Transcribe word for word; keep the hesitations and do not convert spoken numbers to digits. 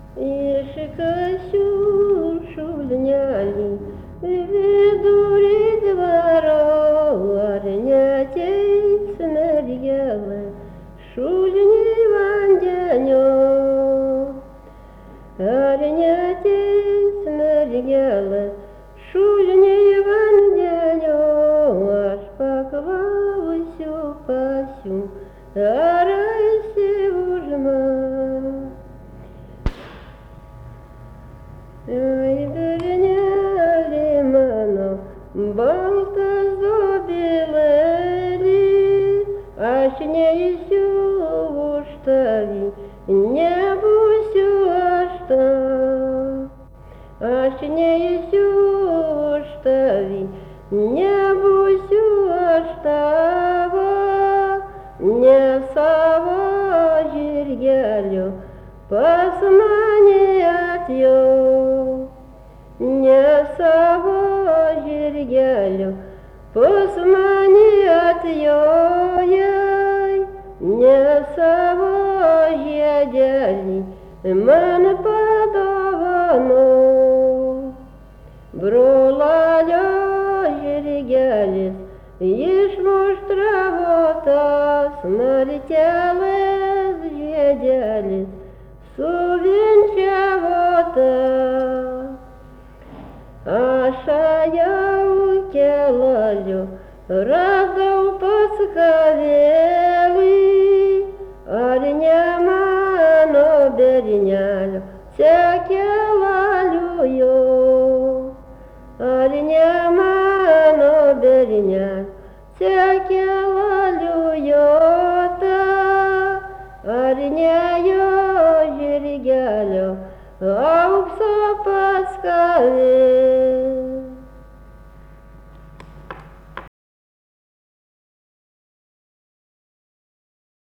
Iškasiu šulinelį vidury dvaro, ar neateis mergelė šulinį vandenio. Ar neateis mergelė šulinį vandenio, aš paklausiu pasiu, ar esi už mane. Ai, berneli mano, baltas dobilėli, aš neisiu už tavį, nebūsiu aš tau. Aš neisiu už tavį, nebūsiu aš tavo, ne savo žirgelio pas mane atjau. Ne savo žirgelio pas mane atjojai, ne savo žiedelį man padovano. Brolalio žirgelis išmuštravotas, martelės žiedelis suvinčiavotas. Aš ėjau kelaliu, radau pas kavelį, ar ne mano bernelio kelaliu jo. Ar ne mano bernelio kelaliu jo ta, ar ne jo žirgelio aukso pas kavelį.